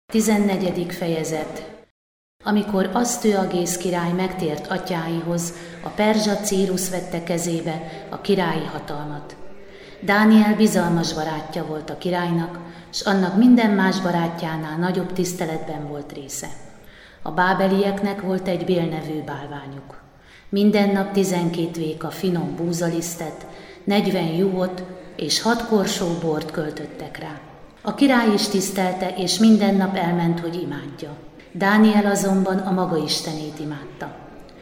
14. fejezet. Amikor Asztőagész király megtért atyáihoz, a perzsa Círus vette kezébe a királyi hatalmat. Dániel bizalmas barátja volt a királynak, s annak minden más barátjánál nagyobb tiszteletben volt része. A bábelieknek volt egy Bél nevű bálványuk. Minden nap 12 véka finom búzalisztet, 40 juhot és 6 korsó bort költöttek rá. A király is tisztelte, és minden nap elment, hogy imádja. Dániel azonban a maga istenét imádta.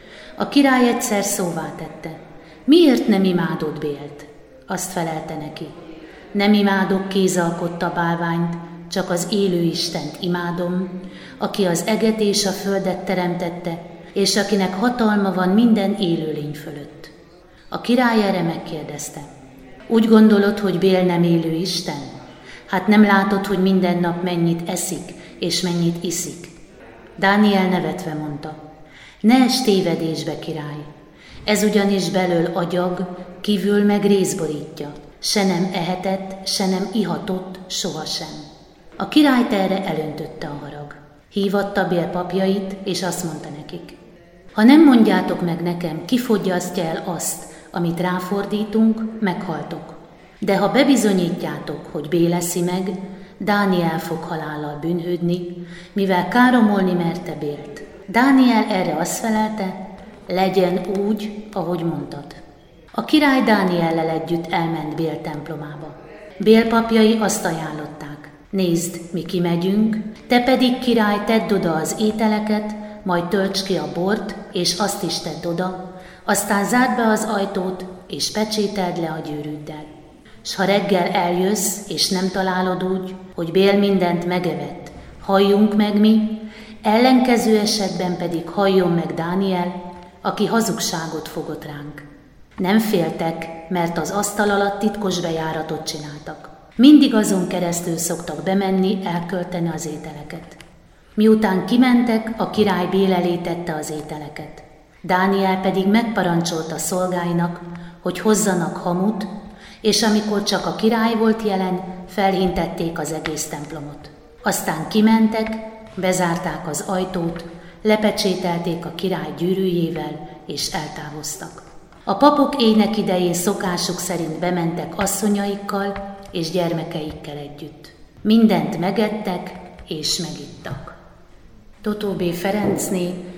A király egyszer szóvá tette: miért nem imádod Bélt? Azt felelte neki: nem imádok kézalkotta bálványt, csak az élő Istent imádom, aki az eget és a földet teremtette, és akinek hatalma van minden élőlény fölött. A király erre megkérdezte: úgy gondolod, hogy Bél nem élő Isten? Hát nem látod, hogy minden nap mennyit eszik, és mennyit iszik? Dániel nevetve mondta: ne ess tévedésbe, király! Ez ugyanis belől agyag, kívül meg rész borítja. Se nem ehetett, se nem ihatott, sohasem. A király erre elöntötte a harag. Hívatta Bél papjait, és azt mondta nekik: ha nem mondjátok meg nekem, ki fogyasztja el azt, amit ráfordítunk, meghaltok. De ha bebizonyítjátok, hogy Bél eszi meg, Dániel fog halállal bűnhődni, mivel káromolni merte Bélt. Dániel erre azt felelte: legyen úgy, ahogy mondtad. A király Dániellel együtt elment Bél templomába. Bél papjai azt ajánlották: nézd, mi kimegyünk, te pedig, király, tedd oda az ételeket, majd tölts ki a bort, és azt is tedd oda, aztán zárd be az ajtót, és pecsételd le a gyűrűddel. S ha reggel eljössz, és nem találod úgy, hogy Bél mindent megevett, halljunk meg mi, ellenkező esetben pedig halljon meg Dániel, aki hazugságot fogott ránk. Nem féltek, mert az asztal alatt titkos bejáratot csináltak. Mindig azon keresztül szoktak bemenni, elkölteni az ételeket. Miután kimentek, a király Bél elé tette az ételeket. Dániel pedig megparancsolta szolgáinak, hogy hozzanak hamut, és amikor csak a király volt jelen, felhintették az egész templomot. Aztán kimentek, bezárták az ajtót, lepecsételték a király gyűrűjével, és eltávoztak. A papok ének idején szokásuk szerint bementek asszonyaikkal és gyermekeikkel együtt. Mindent megettek és megittak. Totó B. Ferencné